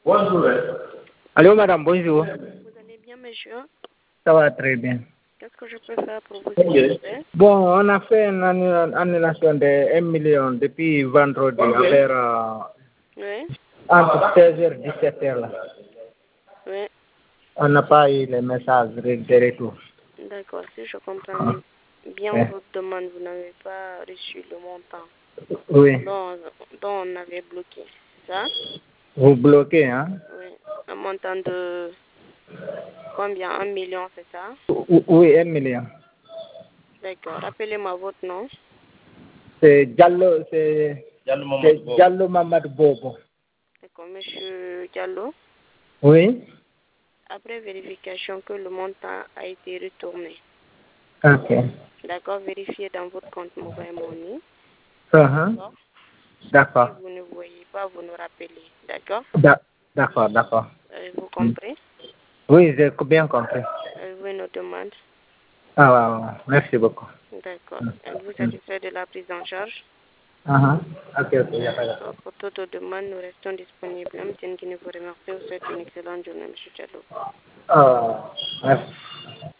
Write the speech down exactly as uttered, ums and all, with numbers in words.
Bonjour. Allô, madame, bonjour. Vous allez bien, monsieur? Ça va très bien. Qu'est-ce que je peux faire pour vous aider? Bon, on a fait une annulation de un million depuis vendredi vers euh, Oui, entre seize heures et dix-sept heures. Là. oui. On n'a pas eu les messages de de retour. D'accord, si je comprends bien Oui. votre demande, vous n'avez pas reçu le montant Oui. dont, dont on avait bloqué, c'est ça? Vous bloquez, hein? Oui, un montant de combien? Un million, c'est ça? O- Oui, un million. D'accord, rappelez-moi votre nom. C'est Diallo, c'est c'est Diallo Mamad Bobo. D'accord, monsieur Diallo. Oui. Après vérification que le montant a été retourné. Ok. D'accord, vérifiez dans votre compte Mobile Money. Uh-huh. D'accord. Si D'accord. vous ne voyez pas, vous nous rappelez. D'accord? Da- D'accord, d'accord. Euh, vous comprenez? Oui, j'ai bien compris. Euh, vous nous demande. Ah, ouais, ouais. Merci beaucoup. D'accord. Mm. Êtes-vous Mm. satisfait de la prise en charge? Uh-huh. Ok, ok, il n'y a pas de D'accord. Pour toute demande, nous restons disponibles. M. Tiengini vous remercie. Vous souhaite une excellente journée, M. Diallo. Ah, merci.